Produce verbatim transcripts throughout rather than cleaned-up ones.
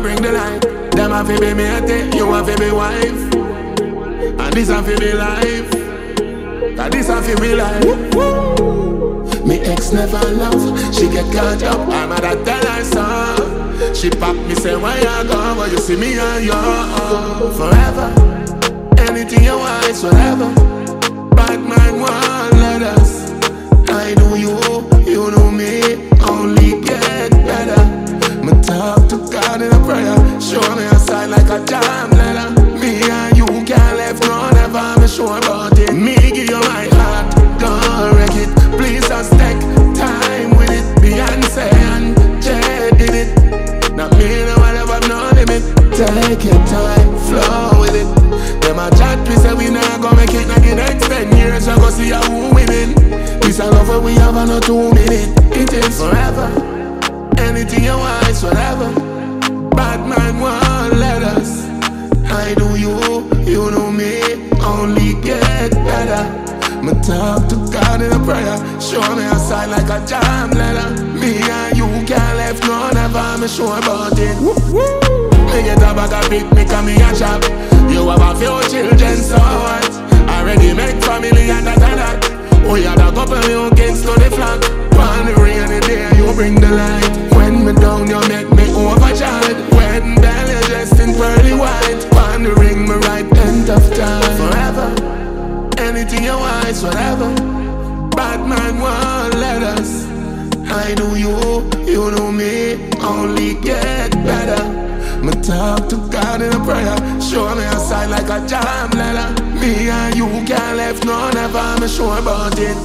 bring the light. Them have to be me a take, you have to be wife. And this have to be life. Cause this have to be life. Me ex never love, she get caught up, I'm at a tell her so. She pop me say why you go, but you see me and you forever. Anything you want, it's whatever. Bad man won't let us. I know you, you know me, only get better. Me talk to God in a prayer, show me a sign like a jam letter. Me and you can't left no never, me sure about it. Me give you my heart, don't wreck it. Please just take time with it. Beyonce and Jay did it. Not me, no whatever, no limit. Take your time, flow with it. Them a chat, we say we not gonna make it. Not the next ten years, I go see how who winning. This a love we have a no two minute. It is forever. Anything you want, it's whatever. Bad man won't let us. I do you, you know me, only get better. Me talk to God in a prayer, show me a sign like a jam letter. Me and you can't left no never, me sure about it. Me get a bag of big, me come me a shop. You have a few children, so what? Already make family and that and that. Oh, you have a couple new kids to the flock. On the rainy day, you bring the light. When me down, you make me overjoyed. Wedding belly dressed in pearly white. On the ring, me right end of time. Forever. Anything you want, it's whatever. Bad man won't let us. I know you, you know me, only get better. Me talk to God in a prayer, show me a sign like a jam letter. Me and you can't left no never, me sure about it.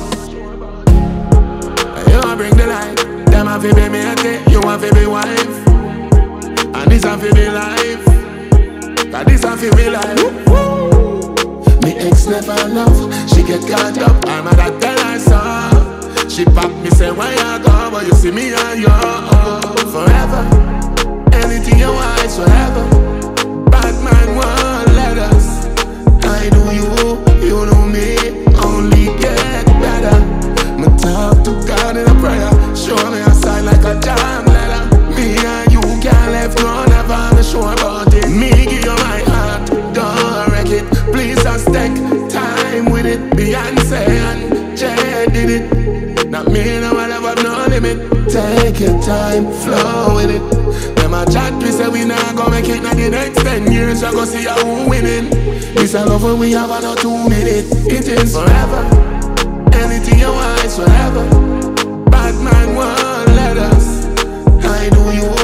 You bring the light, them have to be me a take, you have to be wife. And this have to be life, cause this have to be life. Me ex never love, she get caught up, I'm at a tell her so. She pop me say why you go, but you see me and you forever. Anything you want, it's whatever. Bad man won't let us. I know you, you know me, only get better. Me talk to God in a prayer, show me a sign like a jam letter. Me and you can't left no never, me sure about it. Me give you my heart, don't wreck it. Please just take time with it. Beyonce and Jay did it. Not me, no whatever, no limit. Take your time, flow with it. Them a chat, we say we not gonna make it. Not the next ten years, I go see how who winning. This a love we have a no two minute. It is forever. Anything you want, it's whatever. Bad man won't let us. I know you.